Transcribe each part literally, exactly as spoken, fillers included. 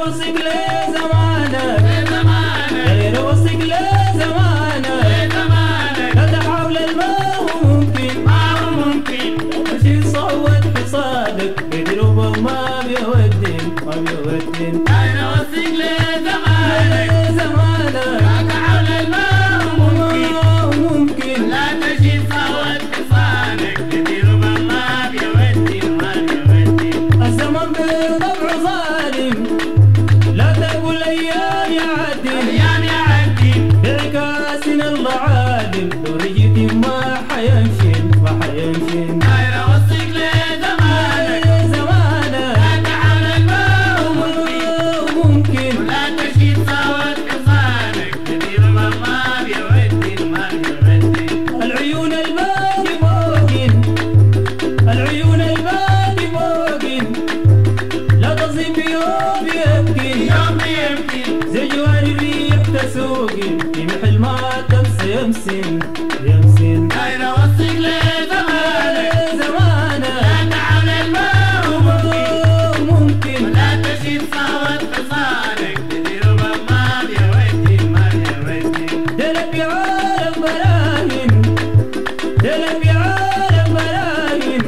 وصق لزمانك غير وصق لزمانك لا تحاول الماء ممكن ماشي صوت حصادك بدروب ما بيودي ما بيودي غير وصق لزمانك زمانك لا تحاول الماء ممكن لا تشي صوت حصانك بدروب ما بيودي ما بيودي الزمن بطبع ظالم لا تقول ايام يعدي ايام يعدي بعكاسنا الله عالم لو رجيت ما حيمشي ما حيمشي غير وصق لزمانك زمانك لا تحاول الماء ممكن لا تشي صوت حصانك بدروب ما بيودي ما بيودي العيون الباقي موقن العيون الباقي موقن لا تصيب بيوم يبكي يوم يمكن زي جوار الريح تسوقي في محل ما تمسي يمسن يمسن غير وصق لزمانك زمانك لا تحاول الماء ممكن لا تشي صوت حصانك بدروب ما بيودي ما بيودي دلك يا عالم براهن دلك يا عالم براهن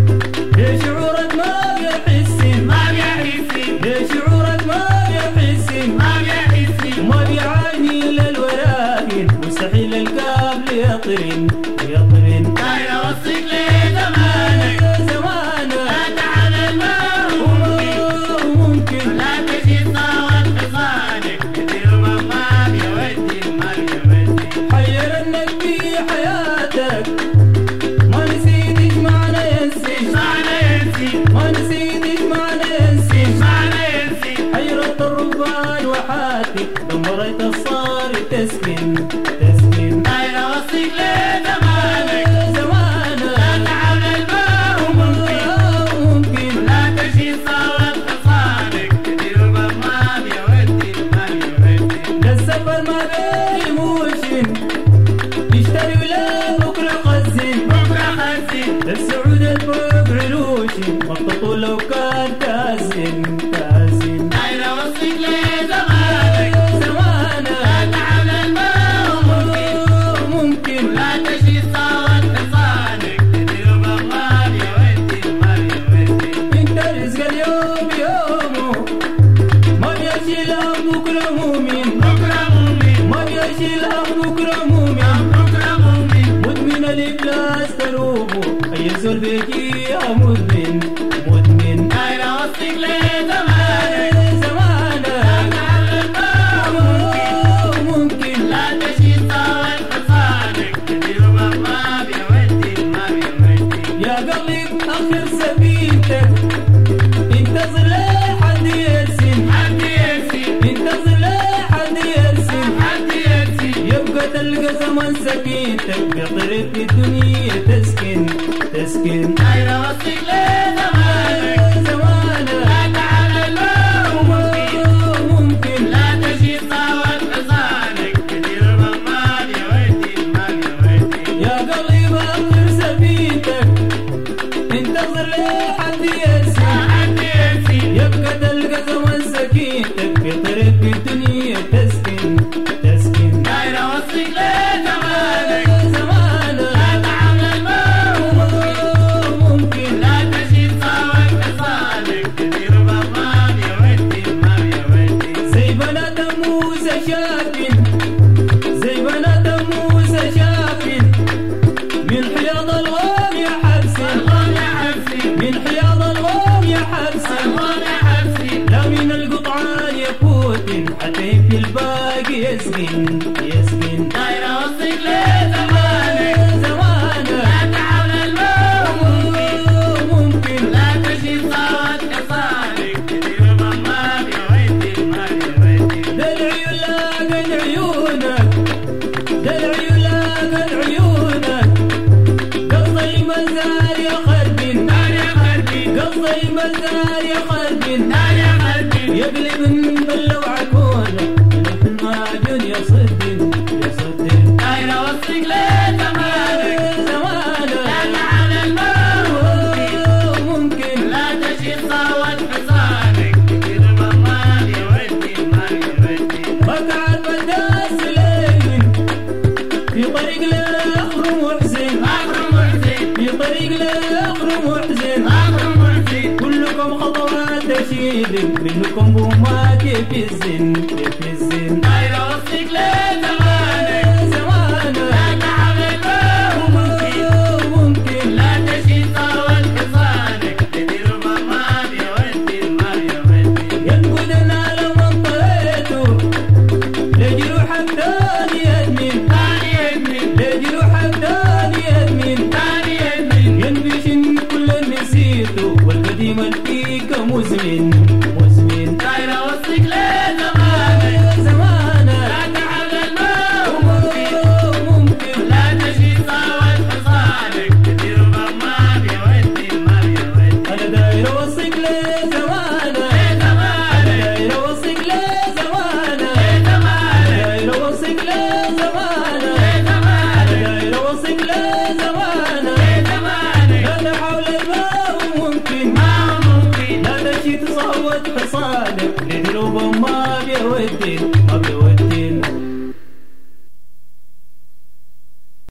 بشعورك ما بيحسن ما بيحسن بشعورك ما بيحسن ما بيحسن وما بيعاني الا الوراهن مستحيل الكابل يطرن يطرن غير وصق لزمانك زمانك لا تحاول الماء ممكن لا تشي صوت حصانك بدروب ما بيودي ما بيودي حيرنك في حياتك ما نسيت ايش معنى ينسي معنى ينسي ما نسيت ايش معنى ينسي معنى ينسي حيرت الربان وحاتي دمرت الصار تسكن تسكن غير وصق لزمانك زمانك لا تحاول الماء ممكن لا تشي صوت حصانك بدروب ما بيودي ما بيودي ده السفر ما بين موشن يشتري ولا بكره خزن بكره خزن السعود الفوق علوشن مططو لو كان تازن تازن غير وصق لزمانك زمانك لا تحاول الماء ممكن لا تشي صوت حصانك بدروب ما بيودي ما بيودي انت رزق اليوم يومه ما بيجي لهم بكره مؤمن بكره مؤمن ما بيجي لهم بكره مؤمن بكره مؤمن مدمن الافلاس تروبه اي زول بيجيها مدمن مدمن غير وصق لزمانك زمانك لا تحاول الماء ممكن لا تشي صوت حصانك بدروب ما بيودي ما بيودي يا قلبي اخر سفينتك انتظر لحد يرسم حد يرسي انتظر لحد يرسم حد يرسي يبقى تلقى زمن سكينتك بطريق الدنيا تسكن تسكن غير وصق لزمانك زمانك لا تحاول الماء ممكن لا تشي صوت حصانك بدروب ما بيودي ما بيودي يا قلبي اخر سفينتك انتظر لحد يرسم حد يرسي يبقى تلقى زمن سكينتك في طريق الدنيا تسكن تسكن غير وصق لزمانك زمانك لا تحاول الماء ممكن لا تشي صوت حصانك بدروب ما بيودي ما بيودي زي بنات موسى شافن زي بنات موسى شافن من حياض الغام يا حبسن الغام يا حبسي من حياض الغام يا حبسن الغام يا حبسي لا من القطعان يفوتن حتى في الباقي يسكن يسكن غير وصق لزمانك زمانك لا تحاول الماء ممكن لا تشي صوت حصانك بدروب ما بيودي ما بيودي ده العيون لاقن عيونك ده العيون لاقن عيونك قصدي مزار يا خربين نار يا خربي قصدي مزار يا خربين نار يا خربي يقلب من بلو عكونك في المعجون يصدن يصدن غير وصق لزمانك زمانك لا تحاول الماء ممكن لا تشي صوت حصانك بدروب ما بيودي مسلم منكم وما كيف الزن كيف الزن دايرة وسطك ليه زمانك زمانك لا تحمل وممكن ممكن لا تشي صاوت حصانك تدير بمال يا ودي المال يا ودي ينقدنا لما انطيته لجروحك تاني يدمن تاني يدمن لجروحك تاني يدمن تاني يدمن ينبشن كل نسيته والقديم الفيك مزمن مزمن دايرة وسطك ليه زمانك زمانك لا تحمل وممكن ممكن لا تشي صاوت حصانك تدير بمال يا ودي المال يا ودي أنا داير أوصيك لزمانك ليه زمانك داير أوصيك لزمانك ليه زمانك داير أوصيك لزمانك ليه زمانك داير أوصيك لزمانك ليه زمانك لا تحول ما ممكن ما ممكن لا تشي تصوت حصانك لدروب ما بيودي ما بيودي